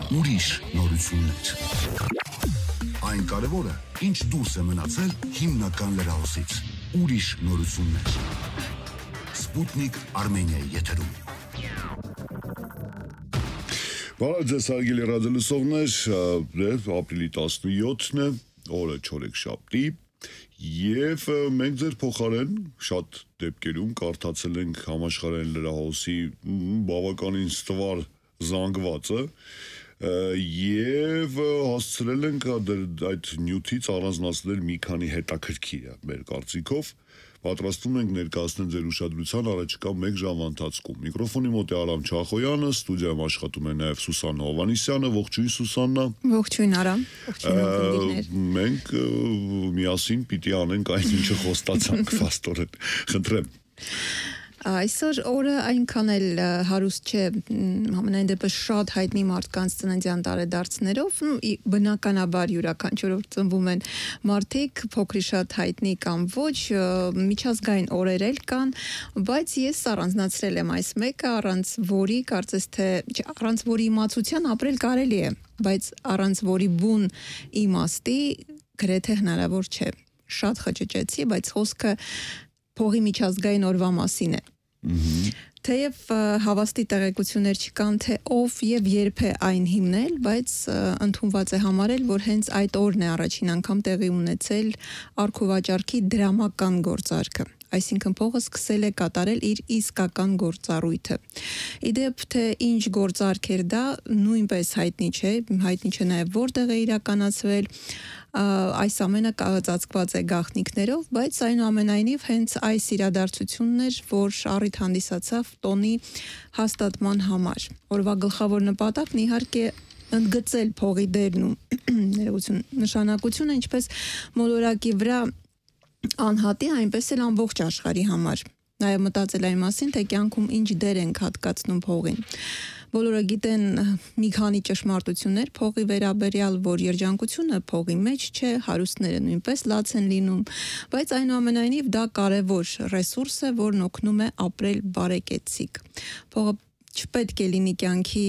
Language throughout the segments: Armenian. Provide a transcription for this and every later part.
ուրիշ նորություններ։ Այն կարևորը, ինչ դուրս է մնացել հիմնական լրահոսից։ Ուրիշ նորություններ։ Սպուտնիկ Արմենիայի եթերում։ Բարև ձեզ հարգելի ռադիոլսողներ, ապրիլի 17-ն է, օրը չորեքշաբթի, եւ մենք ձեր փոխարեն շատ դեպքերում կարդացել ենք համաշխարհային լրահոսի բավականին ստվար զանգվածը եւ հասցրել ենք այդ նյութից առանձնացնել մի քանի հետաքրքիր մեր կարծիքով պատրաստվում ենք ներկայացնել ձեր ուշադրության առաջիկա 1 ժամվա ընթացքում։ Միկրոֆոնի մոտ է Արամ Չախոյանը, ստուդիայում աշխատում է նաև Սուսաննա Հովհաննիսյանը, ողջույն Սուսաննա։ Ողջույն Արամ, ողջույն ողջույններ։ Մենք միասին պիտի անենք այն ինչը խոստացանք վաստորեն։ Խնդրեմ։ Այսօր օրը այնքան էլ հարուստ չէ, համենայն դեպս շատ հայտնի մարդկանց ծննդյան տարեդարձներով, բնականաբար յուրաքանչյուր օր ծնվում են մարդիկ, փոքրի շատ հայտնի կամ ոչ, միջազգային օրեր էլ կան, բայց ես առանձնացրել եմ այս մեկը, առանց որի կարծես թե առանց որի իմացության ապրել կարելի է, բայց առանց որի բուն իմաստի գրեթե հնարավոր չէ։ Շատ խճճեցի, բայց խոսքը փողի միջազգային օրվա մասին է։ Թեև հավաստի տեղեկություններ չկան, թե ով եւ երբ է այն հիմնել, բայց ընդունված է համարել, որ հենց այդ օրն է առաջին անգամ տեղի ունեցել արքուվաճառքի դրամական գործարքը։ Այսինքն փողը սկսել է կատարել իր իսկական գործառույթը։ Իդեպ թե ինչ գործարք էր դա, նույնպես հայտնի չէ նաև որտեղ է իրականացվել, այս ամենը ծածկված է գաղտնիքներով, բայց այնուամենայնիվ հենց այս իրադարձությունն էր, որ առիթ հանդիսացավ տոնի հաստատման համար։ Օրվա գլխավոր նպատակն իհարկե ընդգծել փողի դերն ու նշանակությունը, ինչպես մոլորակի վրա անհատի, այնպես էլ ամբողջ աշխարհի համար։ Նաև մտածել այն մասին, թե կյանքում ինչ դեր ենք հատկացնում փողին։ Բոլորը գիտեն մի քանի ճշմարտություններ փողի վերաբերյալ, որ երջանկությունը փողի մեջ չէ, հարուստները նույնպես լաց են լինում, բայց այնուամենայնիվ դա կարևոր ռեսուրս է, որն օգնում է ապրել բարեկեցիկ։ Փողը չպետք է լինի կյանքի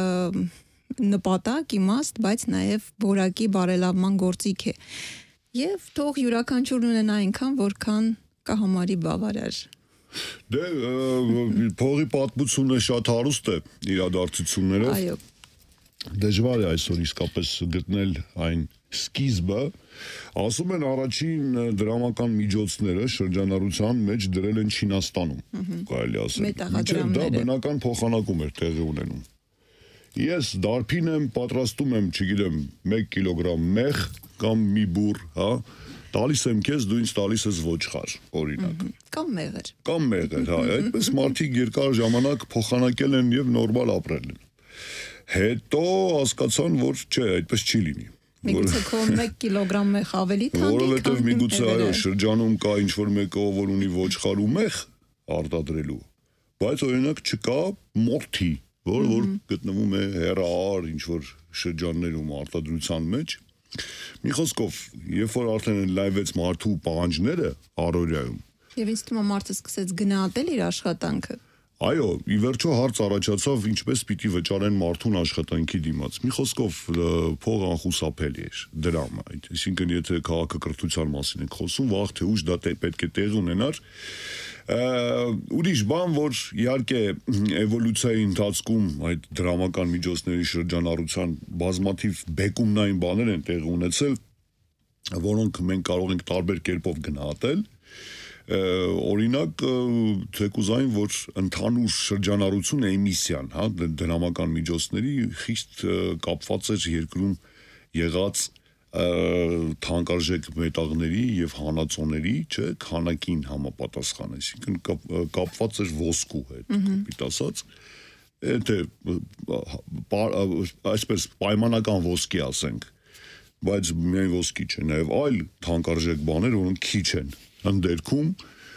նպատակ, իմաստ, բայց նաև որակի բարելավման գործիք է։ Եվ թող յուրաքանչյուրն ունենա այնքան, որքան կհամարի բավարար։ Դե փողի պատմությունը շատ հարուստ է իրադարձություններով։ Այո։ Դժվար է այսօր իսկապես գտնել այն սկիզբը։ Ասում են առաջին դրամական միջոցները շրջանառության մեջ դրել են Չինաստանում, կարելի ասել։ Դա բնական փոխանակում էր տեղի ունենում։ Ես դարբին եմ, պատրաստում եմ, չգիտեմ, 1 կիլոգրամ մեղ կամ մի բուռ, հա, տալիս եմ քեզ, դու ինձ տալիս ես ոչխար, օրինակ։ Կամ մեղր։ Կամ մեղր, հա, այդպես մարդիկ երկար ժամանակ փոխանակել են եւ նորմալ ապրել են։ Հետո հասկացան, որ չէ, այդպես չի լինի։ Միգուցե քո 1 կիլոգրամ մեղ ավելի թանկ է, որովհետեւ միգուցե այո, շրջանում կա ինչ-որ մեկը, որ ունի ոչխար ու մեղ արտադրելու, բայց օրինակ չկա մորթի, որ գտնվում է հեռահար ինչ-որ շրջաններում արտադրության մեջ։ Մի խոսքով, երբ որ արդեն լայվեց մարդու պահանջները առօրյայում, եւ ինձ թվում է մարդը սկսեց գնահատել իր աշխատանքը։ Այո, ի վերջո հարց առաջացավ, ինչպես պիտի վճարեն մարդուն աշխատանքի դիմաց։ Մի խոսքով փողը անխուսափելի էր, դրամը, այսինքն եթե քաղաքակրթության մասին ենք խոսում, վաղ թե ուշ դա պետք է տեղ ունենար։ Ուրիշ բան, որ իհարկե էվոլյուցիայի ընթացքում այդ դրամական միջոցների շրջանառության բազմաթիվ բեկումնային բաներ են տեղի ունեցել, որոնք մենք կարող ենք տարբեր կերպով գնահատել։ Օրինակ, թեկուզ այն, որ ընդհանուր շրջանառություն էմիսիան, հա, դրամական միջոցների խիստ կապված էր երկրում եղած թանկարժեք մետաղների եւ հանածոների, չէ, քանակին համապատասխան, այսինքն կապված էր ոսկու հետ, պիտի ասած, թե այսպես պայմանական ոսկի ասենք, բայց միայն ոսկի չէ, նաեւ այլ թանկարժեք բաներ, որոնք քիչ են ընդերքում,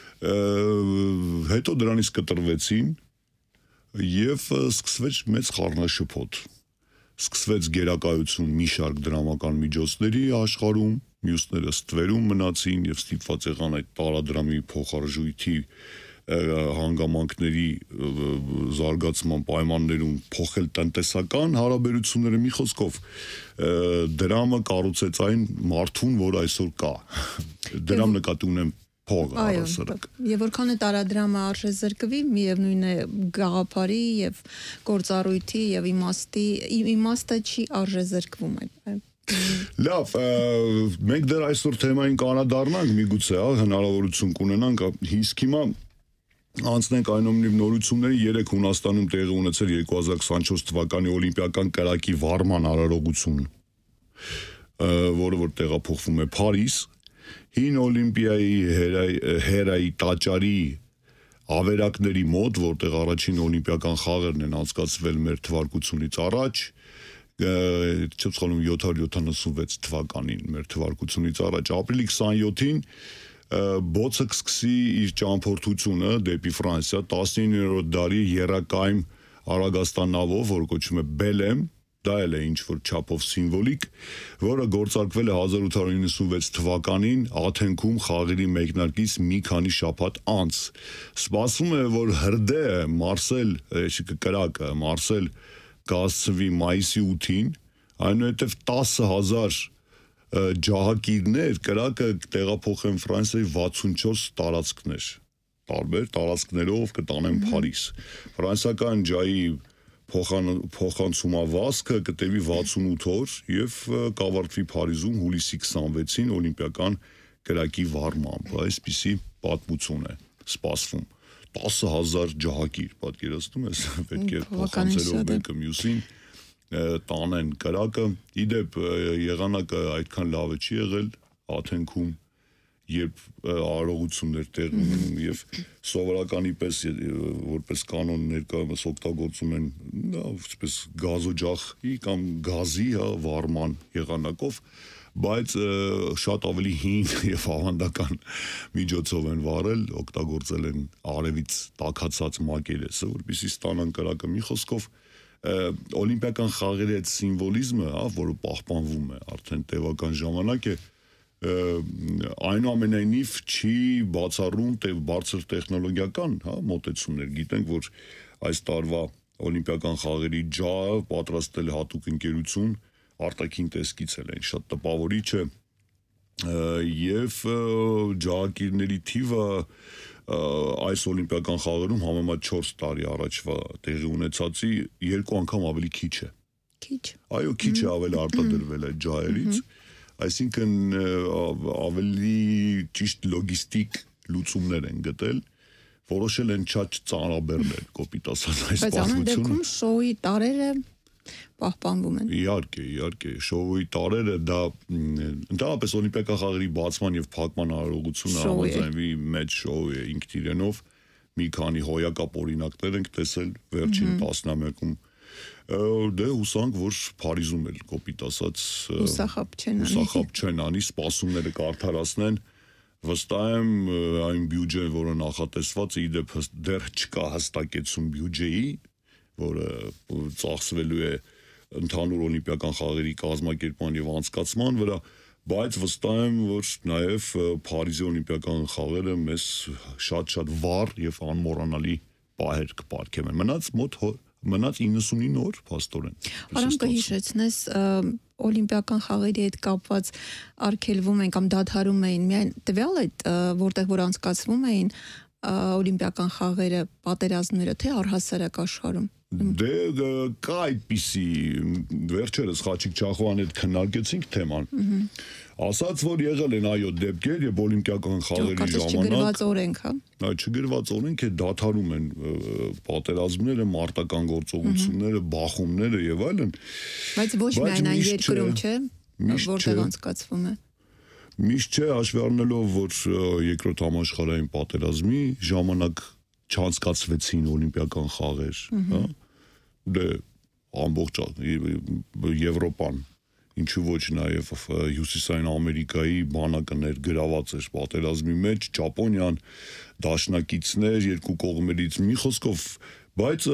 հետո դրանից կտրվեցին եւ սկսվեց մեծ խառնաշփոթ։ Սկսվեց գերակայություն մի շարք դրամական միջոցների աշխարհում, մյուսները ստվերում մնացին եւ ստիպված եղան այդ տարադրամի փոխարժույթի հանգամանքների զարգացման պայմաններում փոխել տնտեսական հարաբերությունները մի խոսքով դրամը կառուցեց այն մարդուն, որ այսօր կա։ Դրամ նկատի ունեմ փողը առասարակ։ Եվ որքան է տարադրամը արժե զրկվի, միևնույն է գաղափարի եւ գործառույթի եւ իմաստը չի արժե զրկվում այդ։ Լավ, մենք դեռ այսօր թեմային կանադառնանք միգուցե, հնարավորություն կունենանք, իսկ հիմա անցնենք այնուամենայնիվ նորությունների 3 Հունաստանում տեղի ունեցել 2024 թվականի օլիմպիական կրակի վարման արարողություն, որը որ տեղափոխվում է Փարիզ, հին օլիմպիայի հերայի տաճարի ավերակների մոտ, որտեղ առաջին օլիմպիական խաղերն են անցկացվել մեր թվարկությունից առաջ, չեմ սխալվում 776 թվականին մեր թվարկությունից առաջ ապրիլի 27-ին բոցը կսկսի իր ճամփորդությունը դեպի Ֆրանսիա 19-րդ դարի եռակայմ արագաստան նավով, որ կոչվում է Բելեմ, դա էլ է ինչ-որ չափով սիմվոլիկ, որը գործարկվել է 1896 թվականին Աթենքում խաղերի մեկնարկից մի քանի շաբաթ անց։ Սպասվում է, որ հրդեհը կրակը Մարսել կհասցվի մայիսի 8-ին, այնուհետև 10,000 ջահակիրներ կրակը տեղափոխեն Ֆրանսիայի 64 տարածքներ, տարբեր տարածքներով կտանեն Փարիզ։ Ֆրանսիական ջայի փոխանցումավազքը կտևի 68 օր եւ կավարտվի Փարիզում հուլիսի 26-ին օլիմպիական կրակի վարմամբ։ Այսպիսի պատմություն է սպասվում։ 10,000 ջահակիր, պատկերացնում ես, պետք է փոխանցելով մեկը մյուսին տանեն կրակը։ Իդեպ եղանակը այդքան լավը չի եղել Աթենքում, երբ արարողություններ տեղի ունենում եւ սովորականի պես որպես կանոն ներկայումս օգտագործում են այսպես գազօջախի կամ գազի վարման եղանակով, բայց շատ ավելի հին եւ ավանդական միջոցով են վարել, օգտագործել են արևից տաքացած մակերեսը, որպեսզի ստանան կրակը։ Մի խոսքով օլիմպիական խաղերի այդ սիմվոլիզմը, որը պահպանվում է արդեն տևական ժամանակ է, այնուամենայնիվ չի բացառում բարձր տեխնոլոգիական մոտեցումներ։ Գիտենք, որ այս տարվա օլիմպիական խաղերի ջահը պատրաստել է հատուկ ընկերություն, արտաքին տեսքից էլ են շատ տպավորիչ է եւ ջահակիրների թիվը այս օլիմպիական խաղերում համեմատ 4 տարի առաջվա տեղի ունեցածի 2 անգամ ավելի քիչ է։ Քիչ։ Այո, քիչ է ավելի արտադրվել այդ ջահերից, այսինքն ավելի ճիշտ լոգիստիկ լուծումներ են գտել, որոշել են շատ ծանրաբեռնել կոպիտ ասած այս բայց ամեն դեպքում շոուի տարերը պահպանվում են։ Իհարկե, շոուի տարերը դա ընդհանրապես օլիմպիական խաղերի բացման եւ փակման արարողությունը համաձայնվի մեծ շոու է ինքն իրենով, մի քանի հոյակապ օրինակներ ենք տեսել վերջին տասնամյակում, դե հուսանք, որ Փարիզում էլ կոպիտ ասած հուսախապ չեն անի, սպասումները կարդարացնեն, վստահ եմ այն բյուջեն, որը նախատեսված է, իդեպ դեռ չկա հստակեցում բյուջեի, որը ծախսվելու է ընդհանուր օլիմպիական խաղերի կազմակերպման եւ անցկացման վրա, բայց վստահ եմ, որ նաեւ Փարիզի օլիմպիական խաղերը մեզ շատ վառ եւ անմոռանալի պահեր կպարգևեն։ Մնաց 99 օր, փաստորեն։ Արամ կհիշեցնես օլիմպիական խաղերի հետ կապված արգելվում են կամ դադարում էին միայն տվյալ այդ որտեղ որ անցկացվում էին օլիմպիական խաղերը, պատերազմները, թե առհասարակ աշխարհում։ Դե կա այդպիսի վերջերս Խաչիկ Չախոյանի հետ քննարկեցինք թեման։ Ասաց, որ եղել են այո դեպքեր, եւ օլիմպիական խաղերի ժամանակ չգրված օրենք, չգրված օրենք է դադարում են պատերազմները, մարտական գործողությունները, բախումները եւ այլն։ Բայց ոչ միայն այն երկրում, չէ, որտեղ անցկացվում է։ Միշտ չէ, հաշվի առնելով, որ երկրորդ համաշխարհային պատերազմի ժամանակ չանցկացվեցին օլիմպիական խաղեր, հա։ Դե ամբողջ Եվրոպան, ինչու ոչ նաև Հյուսիսային Ամերիկայի բանակը ներգրաված էր պատերազմի մեջ, Ճապոնիան, դաշնակիցներ երկու կողմերից, մի խոսքով, բայց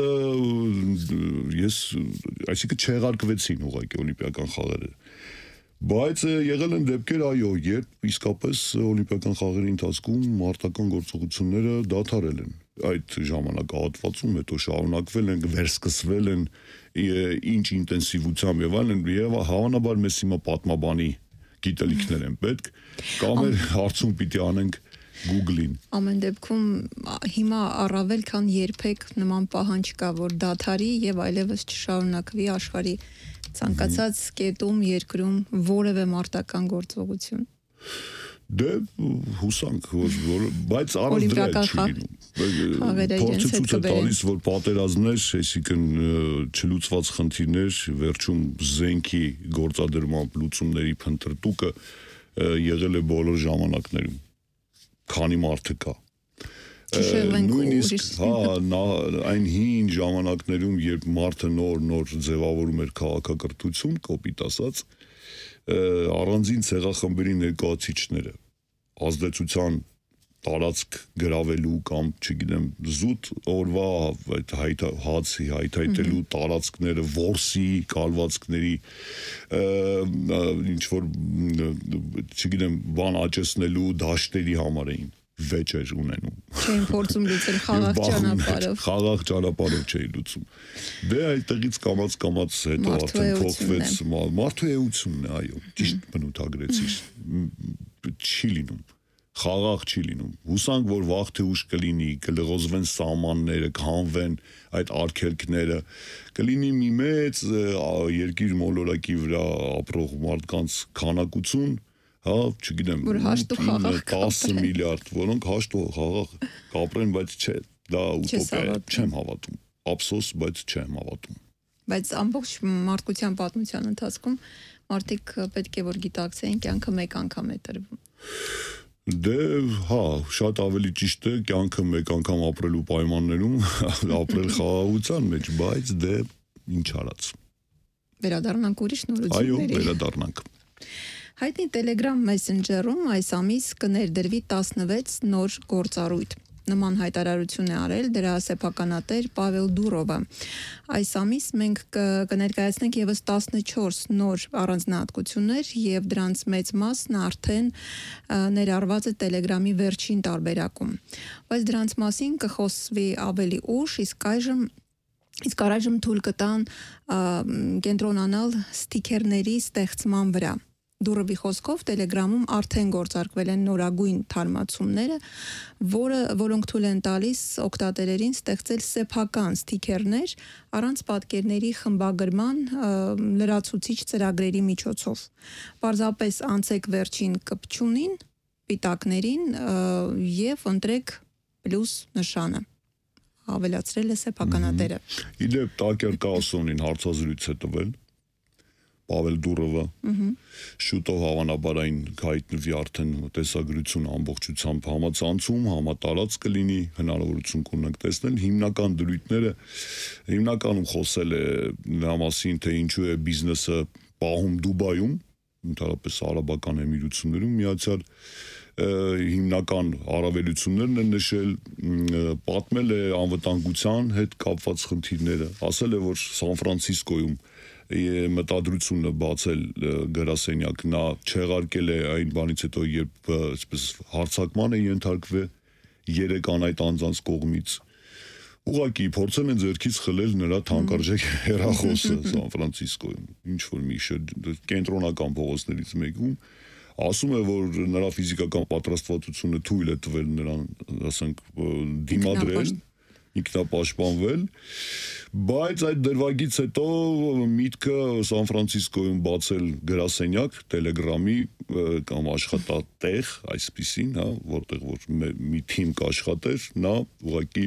այսինքն չեղարկվեցին ուղղակի օլիմպիական խաղերը։ Բայց եղել են դեպքեր, այո, երբ իսկապես օլիմպիական խաղերի ընթացքում մարտական գործողությունները դադարել են։ այդ ժամանակահատվածում հետո շարունակվել են, վերսկսվել են ինչ ինտենսիվությամբ եւ այլն, եւ հավանաբար մեզ հիմա պատմաբանի գիտելիքներ են պետք, կամ էլ հարցում պիտի անենք Google-ին։ Ամեն դեպքում հիմա առավել քան երբեք նման պահանջ կա, որ դադարի եւ այլևս չշարունակվի աշխարհի ցանկացած կետում, երկրում որևէ մարտական գործողություն։ Դե հուսանք, բայց առանց դրա չի լինում։ Փորձը ցույց է տալիս, որ պատերազմներ, այսինքն չլուծված խնդիրներ, վերջում զենքի գործադրման լուծումների փնտրտուկը եղել է բոլոր ժամանակներում։ Քանի մարդը կա։ Նույնիսկ այն հին ժամանակներում, երբ մարդը նոր ձևավորում էր քաղաքակրթություն, կոպիտ ասած, առանձին ցեղախմբերի ներկայացիչները ազդեցության տարածք գրավելու կամ, չգիտեմ, զուտ օրվա այդ հացի հայթայթելու տարածքները, որսի կալվածքների ինչ որ, չգիտեմ, բան աճեցնելու դաշտերի համար էին վեճեր ունենում։ Չէին փորձում լուծել խաղաղ ճանապարհով։ Խաղաղ ճանապարհով չէի լուծում։ Դե այդտեղից կամաց հետո արդեն փոխվեց մարդու էությունն է, այո, ճիշտ բնութագրեցիր։ Չի լինում։ Խաղաղ չի լինում։ Հուսանք, որ վաղ թե ուշ կլինի, կլղոզվեն սահմանները, կհանվեն այդ արգելքները, կլինի մի մեծ երկիր մոլորակի վրա ապրող մարդկանց քանակություն, հա, չգիտեմ, 10 միլիարդ, որոնք հաշտ ու խաղաղ կապրեն, բայց չէ, դա ուտոպիա է, չեմ հավատում, ափսոս, բայց չեմ հավատում։ Բայց ամբողջ մարդկության պատմության ընթացքում մարդիկ պետք է որ գիտակցեին, կյանքը մեկ անգամ է տրվում։ Դե, հա, շատ ավելի ճիշտ է կյանքը մեկ անգամ ապրելու պայմաններում ապրել խաղաղության մեջ, բայց դե ինչ արած։ Վերադառնանք ուրիշ նորությունների։ Այո, վերադառնանք։ Հայտնի Telegram Messenger-ում այս ամիս կներդրվի 16 նոր գործառույթ։ Նման հայտարարություն է արել դրա սեփականատեր Պավել Դուրովը։ Այս ամիս մենք կներկայացնենք եւս 14 նոր առանձնահատկություններ եւ դրանց մեծ մասն արդեն ներառված է Telegram-ի վերջին տարբերակում։ Բայց դրանց մասին կխոսվի ավելի ուշ, իսկ առայժմ թույլ կտան կենտրոնանալ ստիքերների ստեղծման վրա։ Դուրովի խոսքով Telegram-ում արդեն գործարկվել են նորագույն թարմացումները, որոնք թույլ են տալիս օգտատերերին ստեղծել սեփական ստիքերներ առանց պատկերների խմբագրման լրացուցիչ ծրագրերի միջոցով։ Պարզապես անցեք վերջին կպչունին, պիտակներին եւ ընտրեք պլյուս նշանը։ Ավելացրել է սեփականատերը։ Իդեպ Տակեր Կասոնին հարցազրույց է տվել Պավել Դուրովը շուտով հավանաբար այն կհայտնվի արդեն տեսագրություն ամբողջությամբ համացանցում, համատարած կլինի, հնարավորություն կունենք տեսնել հիմնական դրույթները, հիմնականում խոսել է նրա մասին, թե ինչու է բիզնեսը պահում Դուբայում, ընդհանրապես Արաբական Էմիրություններում միացյալ հիմնական առավելություններն են նշել, պատմել է անվտանգության հետ կապված խնդիրները, ասել է, որ Սան Ֆրանցիսկոյում մտադրությունը բացել գրասենյակ, նա չեղարկել է այն բանից հետո, երբ այսպես հարձակման է ենթարկվել 3 անայտ անձանց կողմից, ուղղակի փորձել են ձեռքից խլել նրա թանկարժեք հեռախոսը Սան Ֆրանցիսկոյում, ինչ որ մի կենտրոնական փողոցներից մեկում, ասում է, որ նրա ֆիզիկական պատրաստվածությունը թույլ է տվել նրան, ասենք, դիմադրել, ինքնապաշտպանվել, բայց այդ դրվագից հետո միտքը Սան Ֆրանցիսկոյում բացել գրասենյակ Telegram-ի կամ աշխատատեղ, այսպիսին, հա, որտեղ որ մի թիմ կաշխատեր, նա ուղղակի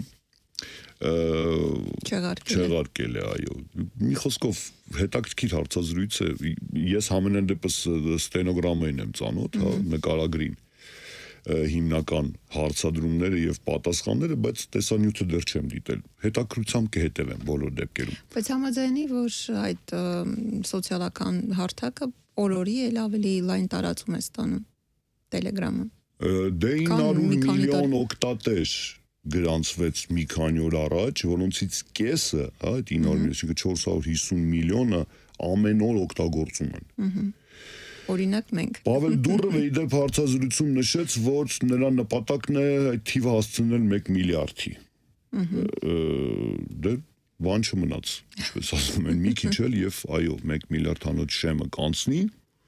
չեղարկել է, այո։ Մի խոսքով հետաքրքիր հարցազրույց է, ես համենայն դեպս ստենոգրամային եմ ծանոթ, հա, նկարագրին հիմնական հարցադրումները եւ պատասխանները, բայց տեսանյութը դեռ չեմ դիտել։ Հետաքրությամբ կհետևեմ բոլոր դեպքերում։ Բայց համաձայնի, որ այդ սոցիալական հարթակը օրորի էլ ավելի լայն տարածում է ստանում Telegram-ը։ Դե 900 միլիոն օգտատեր գրանցվեց մի քանի օր առաջ, որոնցից կեսը, այդ 900 միլիոն, 450 միլիոնը ամեն օր օգտագործում են։ Օրինակ մենք։ Պավել Դուրովը իդեպ հարցազրույցում նշեց, որ նրա նպատակն է այդ թիվը հասցնել 1 միլիարդի։ Դե բան չմնաց, ինչպես ասում են, մի քիչ էլ եւ այո, 1 միլիարդ հանոց շեմը կանցնի։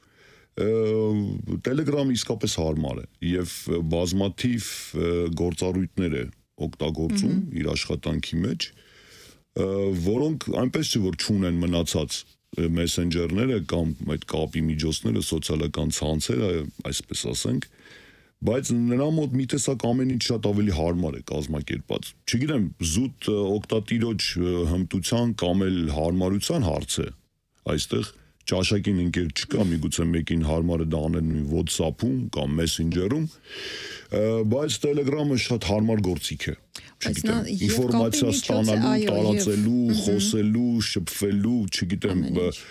Telegram-ը իսկապես հարմար է եւ բազմաթիվ գործառույթներ է օգտագործում իր աշխատանքի մեջ, որոնք այնպես չէ որ չունեն մնացած մեսենջերները կամ այդ կապի միջոցները, սոցիալական ցանցերը, այսպես ասենք, բայց նրա մոտ մի տեսակ ամեն ինչ շատ ավելի հարմար է կազմակերպած։ Չգիտեմ, զուտ օգտատիրոջ հմտության կամ էլ հարմարության հարց է այստեղ ճաշակին ընկեր չկա, միգուցե մեկին հարմար է դա անել WhatsApp-ում կամ Messenger-ում, բայց Telegram-ը շատ հարմար գործիք է։ Չգիտեմ, ինֆորմացիա ստանալու, տարածելու, խոսելու, շփվելու, չգիտեմ,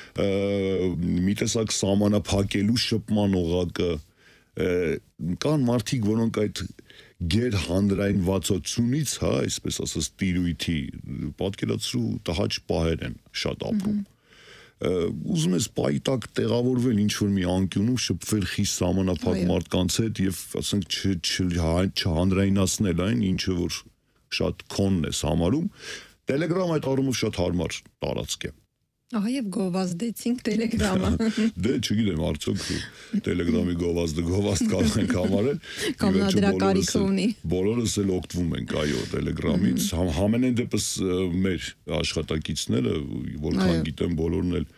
մի տեսակ սահմանափակելու շփման օղակը կան մարդիկ, որոնք այդ գերհանրայնվածությունից, հա, այսպես ասած, տիրույթի պատկերացրու տհաճ պահեր են շատ ապրում։ Ուզում ես պայտակ տեղավորվել ինչ-որ մի անկյունում, շփվել խիստ սահմանափակ մարդկանց հետ եւ ասենք չհանրայնացնել այն, ինչը որ շատ քոնն ես համարում, Telegram այդ առումով շատ հարմար տարածք է։ Ահա եւ գովազդեցինք Telegram-ը։ Դե չգիտեմ, արդյոք Telegram-ի գովազդը գովազդ կարող ենք համարել։ Կամ նա դրա կարիքը ունի։ Բոլորս էլ օգտվում ենք, այո, Telegram-ից։ Համենայն դեպս մեր աշխատակիցները, որքան գիտեմ, բոլորն էլ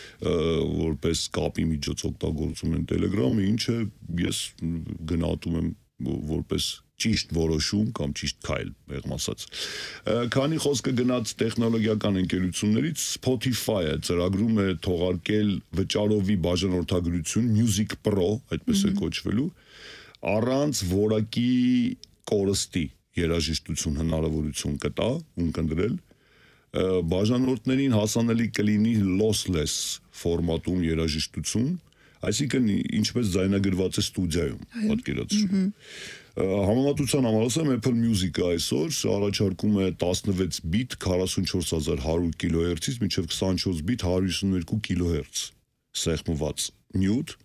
որպես կապի միջոց օգտագործում են Telegram-ը, ինչը ես գնահատում եմ որպես ճիշտ որոշում կամ ճիշտ քայլ, մեղմ ասած։ Քանի խոսքը գնաց տեխնոլոգիական ընկերություններից, Spotify-ը ծրագրում է թողարկել վճարովի բաժանորդագրություն Music Pro, այդպես է կոչվելու, առանց որակի կորստի երաժշտություն հնարավորություն կտա ունկնդրել, բաժանորդներին հասանելի կլինի lossless ֆորմատում երաժշտություն, այսինքն ինչպես ձայնագրված է ստուդիայում, պատկերացրու։ Համեմատության համար ասեմ, Apple Music-ը այսօր առաջարկում է 16 բիտ 44100 կիլոհերցից մինչև 24 բիտ 152 կիլոհերց սեղմված նյութ,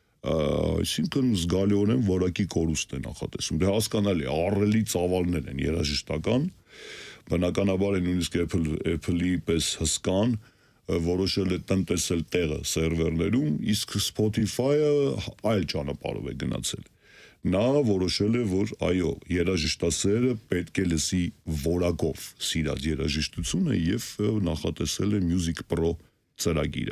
այսինքն զգալիորեն որակի կորուստ է նախատեսում։ Դե հասկանալի, ահռելի ծավալներ են երաժշտական, բնականաբար է նույնիսկ Apple-ի պես հսկան որոշել է տնտեսել տեղը սերվերներում, իսկ Spotify-ը այլ ճանապարհով է գնացել։ Նա որոշել է, որ այո, երաժշտասերը պետք է լսի որակով սիրած երաժշտությունը եւ նախատեսել է Music Pro ծրագիրը։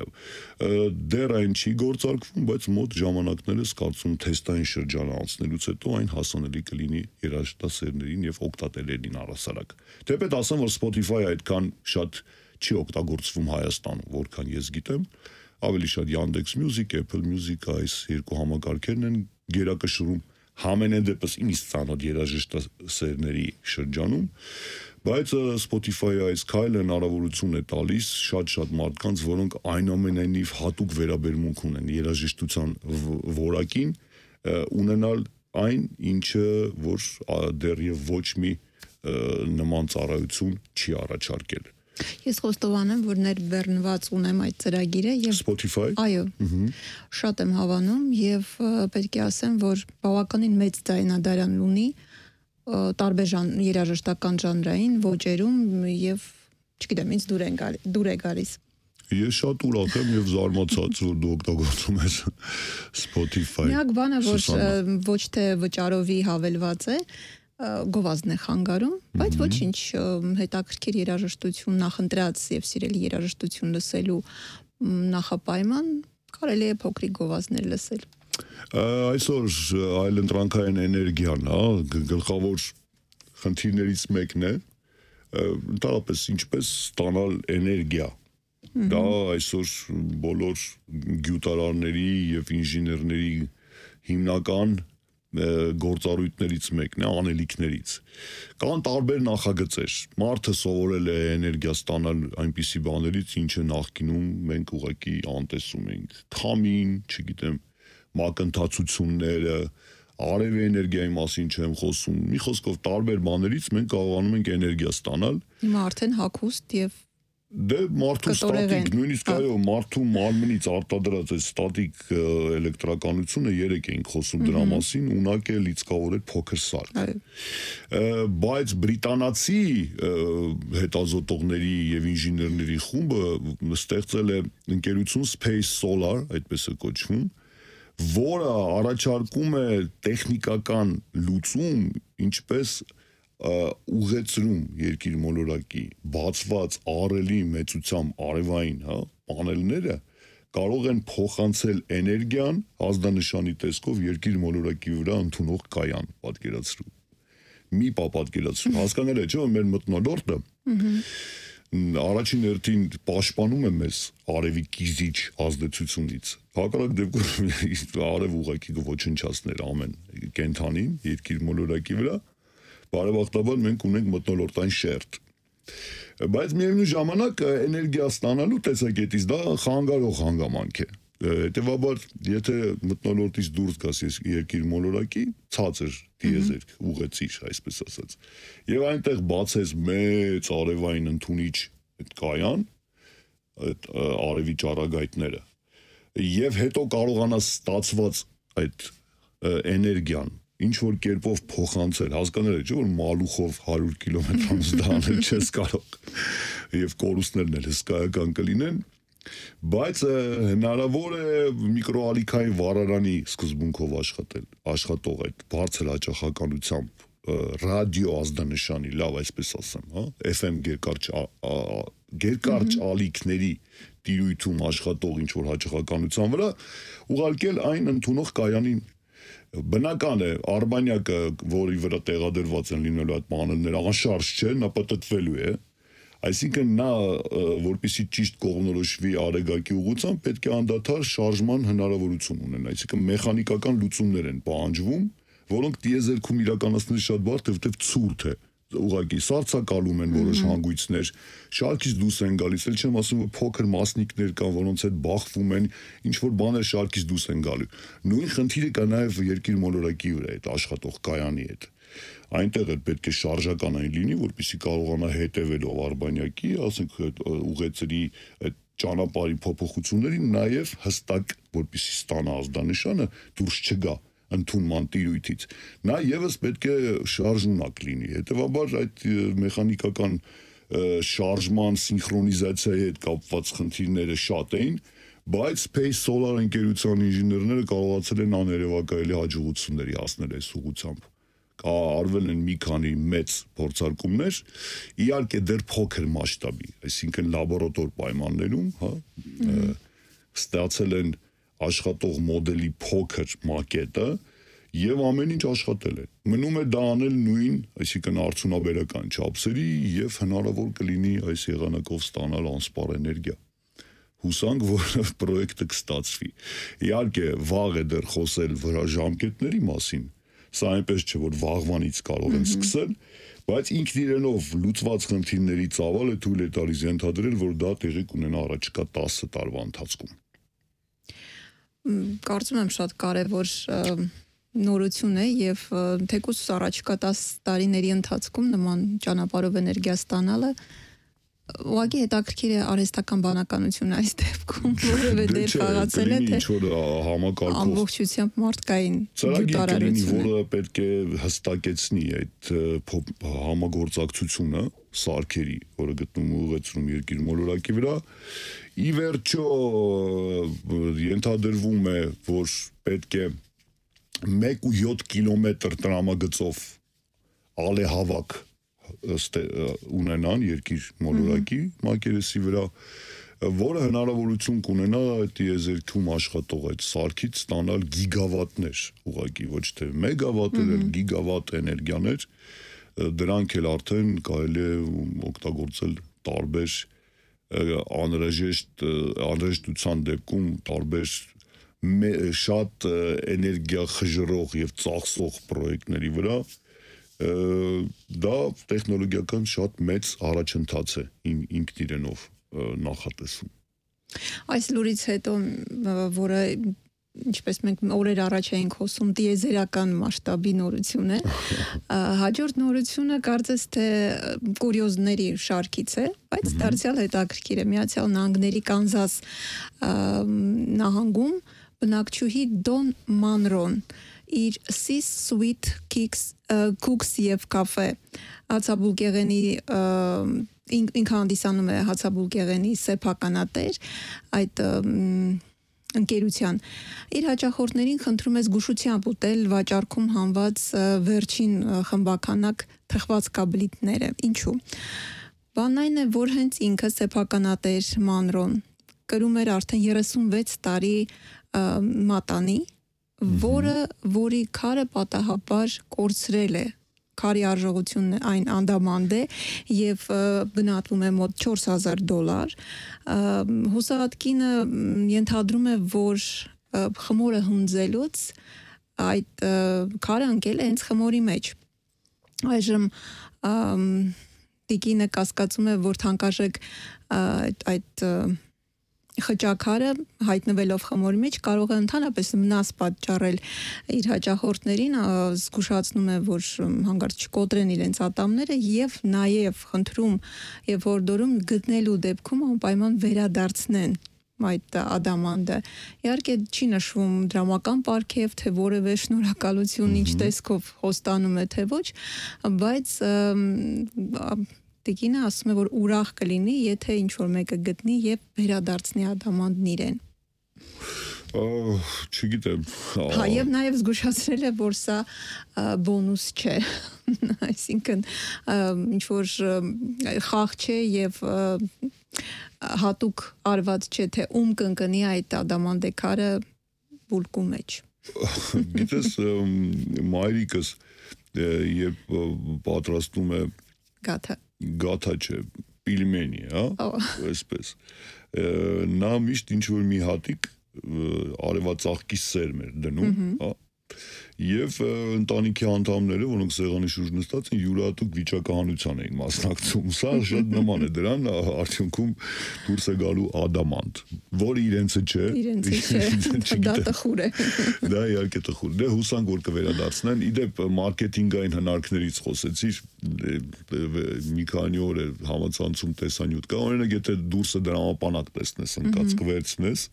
Դեռ այն չի գործարկվում, բայց մոտ ժամանակներս կարծում թեստային շրջանը անցնելուց հետո այն հասանելի կլինի երաժշտասերներին եւ օգտատերերին առհասարակ։ Թեպետ ասեմ, որ Spotify-ը այդքան շատ չի օգտագործվում Հայաստանում, որքան ես գիտեմ, ավելի շատ Yandex Music, Apple Music այս երկու համակարգերն են գերակշռում համենայն դեպս ինձ ծանոթ երաժշտասերների շրջանում, բայց Spotify-ը այս քայլը հնարավորություն է տալիս շատ մարդկանց, որոնք այնուամենայնիվ հատուկ վերաբերմունք ունեն երաժշտության որակին, ունենալ այն, ինչը որ դեռև ոչ մի նման ծառայություն չի առաջարկել։ Ես խոստովանեմ, որ ներբեռնված ունեմ այդ ծրագիրը եւ Spotify։ Այո։ Շատ եմ հավանում եւ պետք է ասեմ, որ բավականին մեծ ձայնադարան ունի տարբեր երաժշտական ժանրային ոճերում եւ չգիտեմ, ինձ դուր է գալիս։ Ես շատ ուրախ եմ եւ զարմացած, որ դու օգտագործում ես Spotify։ Միակ բանը, որ ոչ թե վճարովի հավելված է, գովազդն է խանգարում, բայց ոչինչ, հետաքրքիր երաժշտություն նախընտրած եւ սիրելի երաժշտություն լսելու նախապայման կարելի է փոքրիկ գովազդներ լսել։ Այսօր այլընտրանքային էներգիան, հա, գլխավոր խնդիրներից մեկն է, ընդհանրապես ինչպես ստանալ էներգիա։ Դա այսօր բոլոր գյուտարարների եւ ինժեներների հիմնական գործառույթներից մեկն է, անելիքներից։ Կան տարբեր նախագծեր։ Մարդը սովորել է էներգիա ստանալ այնպիսի բաներից, ինչը նախկինում մենք ուղղակի անտեսում ենք։ Քամին, չգիտեմ, մակընթացությունները, արևի էներգիայի մասին չեմ խոսում։ Մի խոսքով տարբեր բաներից մենք կարողանում ենք էներգիա ստանալ։ Հիմա արդեն հագուստ եւ Դե մարդու ստատիկ, նույնիսկ այո, մարդու մարմնից արտադրած այս ստատիկ էլեկտրականությունը երեք էինք խոսում դրա մասին, ունակ է լիցքավորել փոքր սարք։ Բայց բրիտանացի հետազոտողների եւ ինժեներների խումբը ստեղծել է ընկերություն Space Solar, այդպես է կոչվում, որը առաջարկում է տեխնիկական լուծում, ինչպես ուղեցրում երկիր մոլորակի բացված ահռելի մեծությամբ արևային, պանելները կարող են փոխանցել էներգիան ազդանշանի տեսքով երկիր մոլորակի վրա ընդունող կայան պատկերացրու։ Մի պատկերացրու, հասկանալ է, չէ՞, որ մեր մթնոլորտը առաջին հերթին պաշտպանում է մեզ արևի կիզիչ ազդեցությունից։ Հակառակ դեպքում արև ուղղակի կոչնչացներ ամեն կենդանին երկիր մոլորակի վրա։ Բարեբախտաբար մենք ունենք մթնոլորտային շերտ։ Բայց միևնույն ժամանակ էներգիա ստանալու տեսակետից դա խանգարող հանգամանք է։ Հետևաբար, եթե մթնոլորտից դուրս գաս երկիր մոլորակի, ցածր դիեզերք ուղեցիր, այսպես ասած, եւ այնտեղ բացես մեծ արևային ընդունիչ այդ կայան, այդ արևի ճառագայթները, եւ հետո կարողանաս ստացված այդ էներգիան ինչ որ կերպով փոխանցել, հասկանալ է, չէ՞ որ մալուխով 100 կիլոմետրանոց դա անել չես կարող, եւ կորուստներն էլ հսկայական կլինեն, բայց հնարավոր է միկրոալիքային վառարանի սկզբունքով աշխատող այդ բարձր հաճախականությամբ ռադիո ազդանշանի, լավ այսպես ասեմ, FM գերկարճ ալիքների տիրույթում աշխատող ինչ որ հաճախականության վրա ուղարկել այն ընդունող կայանին։ Բնական է, արբանյակը, որի վրա տեղադրված են լինելու այդ պանելները, անշարժ չէ, նա պտտվելու է, այսինքն նա, որպեսզի ճիշտ կողմնորոշվի արեգակի ուղղությամբ, պետք է անդադար շարժման հնարավորություն ունեն, այսինքն մեխանիկական լուծումներ են պահանջվում, որոնք տիեզերքում իրականացնել շատ բարդ է, որտեղ ցուրտ է, ուղղակի սառցակալում են որոշ հանգույցներ, շարքից դուրս են գալիս, էլ չեմ ասում, որ փոքր մասնիկներ կան, որոնց հետ բախվում են, ինչ որ բաներ շարքից դուրս են գալու։ Նույն խնդիրը կա նաև երկիր մոլորակի վրա այդ աշխատող կայանի հետ։ Այնտեղ էլ պետք է շարժականային լինի, որպեսզի կարողանա հետևելով արբանյակի, ասենք ուղեցրի այդ ճանապարհի փոփոխություններին, նաև հստակ, որպեսզի ստանա ազդանշանը, դուրս չգա ընդունման տիրույթից։ Նա եւս պետք է շարժունակ լինի։ Հետևաբար այդ մեխանիկական շարժման սինխրոնիզացիայի հետ կապված խնդիրները շատ էին, բայց Space Solar ընկերության ինժեներները կարողացել են աներևակայելի հաջողությունների հասնել այս ուղղությամբ։ Արվել են մի քանի մեծ փորձարկումներ, իհարկե դեռ փոքր մասշտաբի, այսինքն լաբորատոր պայմաններում, ստացել են աշխատող մոդելի փոքր մակետը եւ ամեն ինչ աշխատել է։ Մնում է դա անել նույն, այսինքն արդյունաբերական չափսերի եւ հնարավոր կլինի այս եղանակով ստանալ անսպառ էներգիա։ Հուսանք, որ պրոյեկտը կստացվի։ Իհարկե, վաղ է դեռ խոսել վրա ժամկետների մասին, սա այնպես չէ, որ վաղվանից կարող են սկսել, բայց ինքն իրենով լուծված խնդիրների ծավալը թույլ է տալիս ենթադրել, որ դա տեղի կունենա առաջիկա 10 տարվա ընթացքում։ Կարծում եմ շատ կարևոր նորություն է եւ թեկուզ առաջիկա 10 տարիների ընթացքում նման ճանապարհով էներգիա ստանալը ուղղակի հետաքրքիր է արհեստական բանականությունը այս դեպքում, որովհետեւ դեր խաղացել է թե համակարգով ամբողջությամբ մարդկային ծրագիր, որը պետք է հստակեցնի այդ համագործակցությունը սարքերի, որը գտնում ուղեցնում երկիր մոլորակի վրա։ Ի վերջո ենթադրվում է, որ պետք է 1.7 կիլոմետր տրամագծով ալեհավաք ունենան երկիր մոլորակի մակերեսի վրա, որը հնարավորություն կունենա տիեզերքում աշխատող այդ սարքից ստանալ գիգավատներ, ուղղակի ոչ թե մեգավատներ, այլ գիգավատ էներգիաներ, դրանք էլ արդեն կարելի է օգտագործել տարբեր անհրաժեշտության դեպքում տարբեր շատ էներգիա խժռող եւ ծախսող պրոյեկտների վրա, դա տեխնոլոգիական շատ մեծ առաջընթաց է ինքն իրենով նախատեսում։ Այս լուրից հետո, որը ինչպես մենք օրեր առաջ էինք խոսում, դիեզերական մասշտաբի նորություն է։ Հաջորդ նորությունը կարծես թե կուրիոզների շարքից է, բայց դարձյալ հետաքրքիր է։ Միացյալ Նահանգների Կանզաս նահանգում բնակչուհի Դոն Մանրոն իր Sis Sweet Cooks եւ կաֆե հացաբուլկեղենի ինքը հանդիսանում է հացաբուլկեղենի սեփականատեր այդ ընկերության իր հաճախորդներին խնդրում է զգուշությամբ ուտել վաճառքում հանված վերջին խմբականակ թխված կաբլիտները։ Ինչու՞։ Բանն այն է, որ հենց ինքը սեփականատեր Մանրոն կրում էր արդեն 36 տարի մատանի, որի քարը պատահաբար կորցրել է քարի արժողությունն այն անդամանդ է եւ բնատվում է մոտ $4000։ Հուսահատկինը ենթադրում է, որ խմորը հունձելուց այդ քարը ընկել է հենց խմորի մեջ։ Այժմ տիկինը կասկածում է, որ թանկարժեք այդ խճաքարը հայտնվելով խմորի մեջ կարող է ընդհանրապես վնաս պատճառել իր հաճախորդներին, զգուշացնում է, որ հանկարծ չկոտրեն իրենց ատամները եւ նաեւ խնդրում եւ հորդորում գտնելու դեպքում անպայման վերադարձնեն այդ ադամանդը։ Իհարկե չի նշվում դրամական պարգև, թե որևէ շնորհակալություն ինչ տեսքով խոստանում է, թե ոչ, բայց տիկինը ասում է, որ ուրախ կլինի, եթե ինչ-որ մեկը գտնի եւ վերադարձնի ադամանդն իրեն։ Չգիտեմ։ Հա, եւ նաեւ զգուշացրել է, որ սա բոնուս չէ։ Այսինքն ինչ-որ խաղ չէ եւ հատուկ արված չէ, թե ում կընկնի այդ ադամանդե քարը բուլկու մեջ։ Գիտես, մայրիկս երբ պատրաստում է գաթա չէ, պիլմենի, հա, այսպես, նա միշտ ինչ-որ մի հատիկ արևածաղկի սերմ էր դնում, հա, եւ ընտանիքի անդամները, որոնք սեղանի շուրջ նստած են, յուրահատուկ վիճակահանության էին մասնակցում։ Սա շատ նման է դրան, արդյունքում դուրս է գալու ադամանդ, որը իրենցը չէ։ Դա տխուր է։ Դա իհարկե տխուր։ Դե հուսանք, որ կվերադարձնեն։ Իդեպ մարքեթինգային հնարքներից խոսեցիր, մի քանի օր է համացանցում տեսանյութ կա, օրինակ եթե դուրսը դրամապանակ տեսնես, ընկած կվերցնես։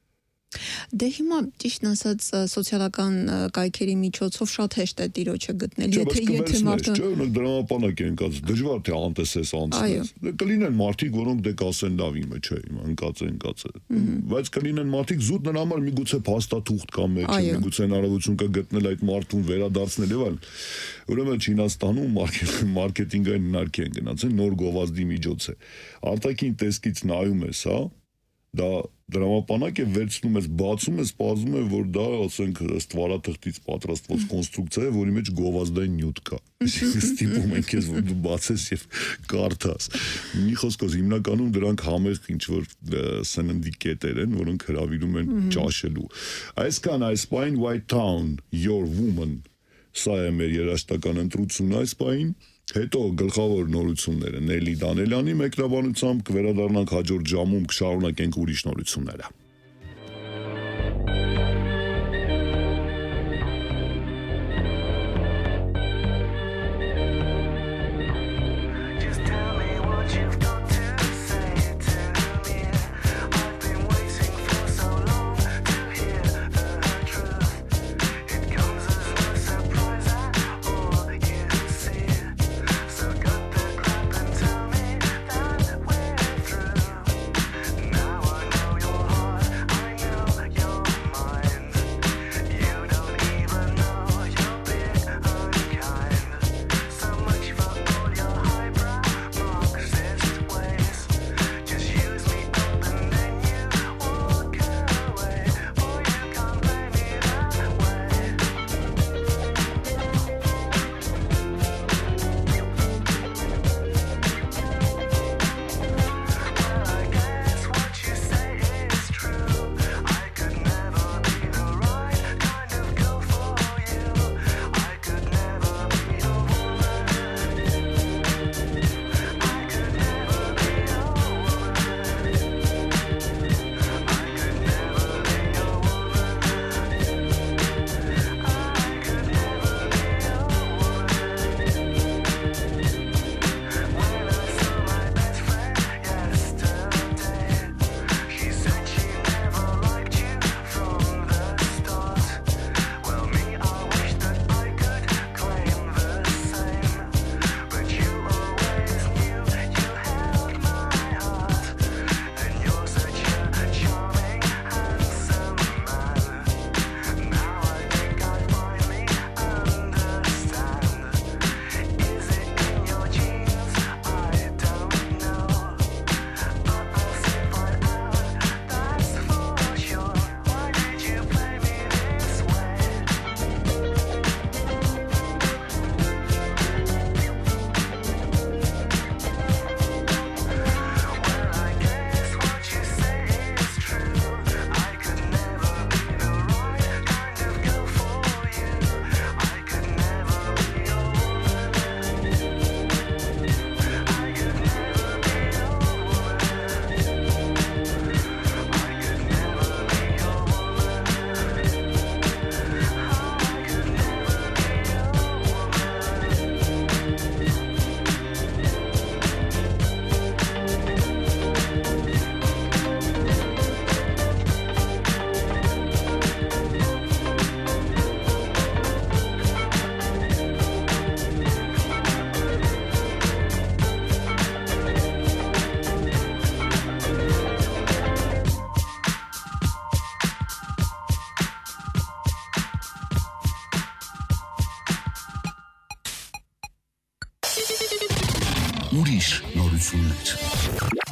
Դե հիմա ճիշտն ասած սոցիալական կայքերի միջոցով շատ հեշտ է տիրոջը գտնել, եթե մարդը չէ, դրամապանակ է ընկած, դժվար թե անտեսես անցնես։ Դե կլինեն մարդիկ, որոնք դե կասեն լավ իմը, չէ, հիմա ընկած է, բայց կլինեն մարդիկ զուտ նրա համար միգուցե փաստաթուղթ կա մեջը, միգուցե հնարավորություն կա գտնել այդ մարդուն վերադարձնել եւ այլն։ Ուրեմն Չինաստանում մարքեթինգային հնարք են գնացել, նոր գովազդի միջոց է։ Արտաքին տեսքից նայում ես, հա, դա դրամապանակ է, վերցնում ես, բացում ես, սպասում է, որ դա, ասենք, ստվարաթղթից պատրաստված կոնստրուկցիա է, որի մեջ գովազդային նյութ կա։ Ստիպում են քեզ, որ դու բացես եւ կարդաս։ Մի խոսքով հիմնականում դրանք համեղ ինչ-որ սննդի կետեր են, որոնք հրավիրում են ճաշելու։ Այսքան այս պայն White Town, Your Woman, սա է մեր երաժշտական ընտրությունը այս պայն։ Հետո գլխավոր նորությունները Նելի Դանելյանի մեկնաբանությամբ կվերադառնանք հաջորդ ժամում, կշարունակենք ուրիշ նորությունները։ Now I know your heart. ուրիշ նորություններ։